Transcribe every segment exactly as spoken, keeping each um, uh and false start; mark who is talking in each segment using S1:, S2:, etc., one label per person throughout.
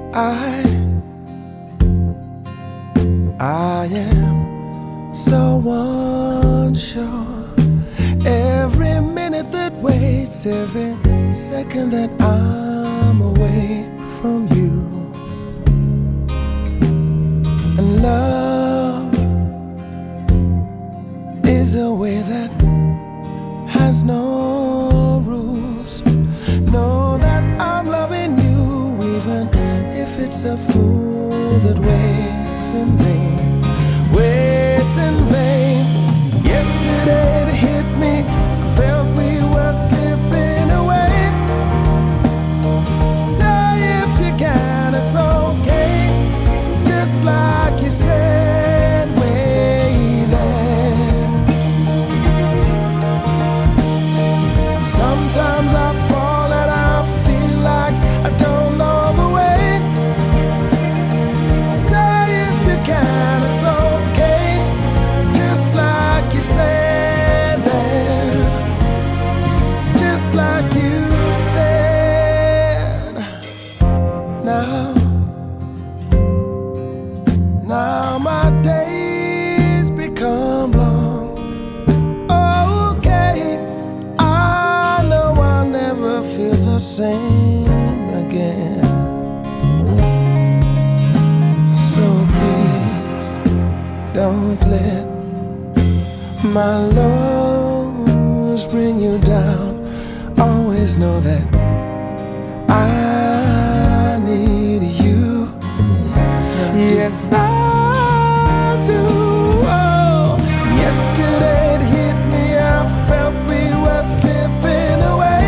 S1: I, I am so unsure. Every minute that waits, every second that I'm away from you. And love is a way that has no rules. Know that I'm loving you, even if it's a fool that waits in vain, waits in vain. Yesterday it hit me, I felt we were slipping away. Say if you can, it's okay, just like you said way then. Sometimes I fall and I feel like I don't know the way. Say if you can, it's okay, just like you said then, just like you said. Now, now my days become long. Okay, I know I'll never feel the same again. So please don't let my lows bring you down. Always know that I need you. Yes, I do. Yes, I do. Oh, yesterday it hit me, I felt we were slipping away.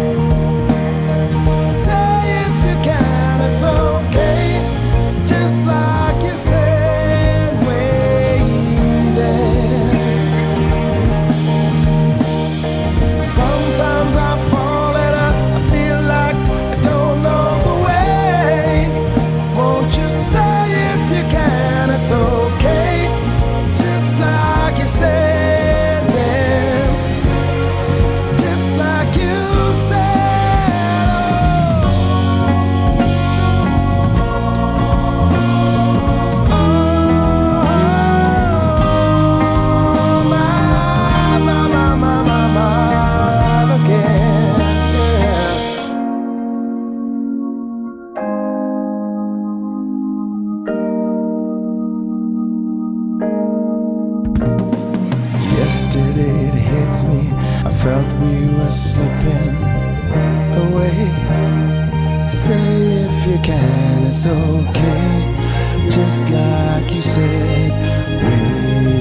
S1: Say if you can, it's okay, just like you said way then. Sometimes I fall and I, I feel like I don't know the way. Won't you say if you can, it's okay, just like you said then, just like you said. Oh, oh, my, my, my, my, my, my, again. Yeah. Yesterday it hit me, I felt we were slipping away. Say if you can, it's okay, just like you said way